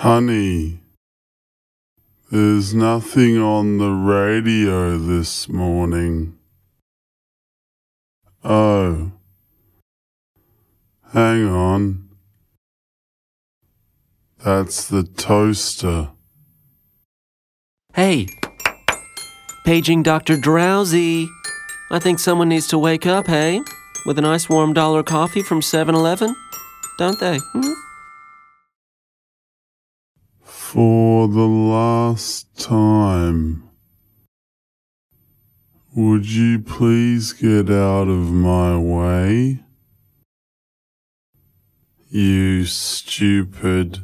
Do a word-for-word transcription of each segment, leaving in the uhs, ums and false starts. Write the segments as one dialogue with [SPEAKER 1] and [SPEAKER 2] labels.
[SPEAKER 1] Honey, there's nothing on the radio this morning. Oh, hang on. That's the toaster.
[SPEAKER 2] Hey, paging Doctor Drowsy. I think someone needs to wake up, hey? With a nice warm dollar coffee from seven eleven, don't they? Hmm?
[SPEAKER 1] For the last time, would you please get out of my way? You stupid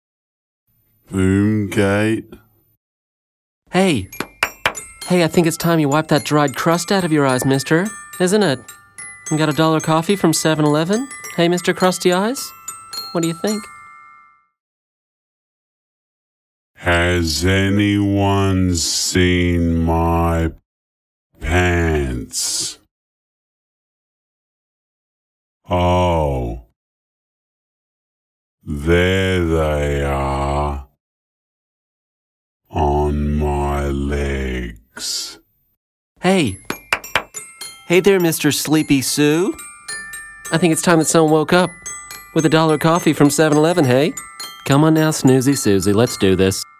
[SPEAKER 1] boomgate.
[SPEAKER 2] Hey, hey, I think it's time you wipe that dried crust out of your eyes, mister, isn't it? You got a dollar coffee from seven eleven? Hey, Mister Krusty Eyes? What do you think?
[SPEAKER 1] Has anyone seen my pants? Oh, there they are, on my legs.
[SPEAKER 2] Hey, hey there, Mister Sleepy Sue. I think it's time that someone woke up with a dollar coffee from seven eleven, hey? Come on now, Snoozy Susie, let's do this.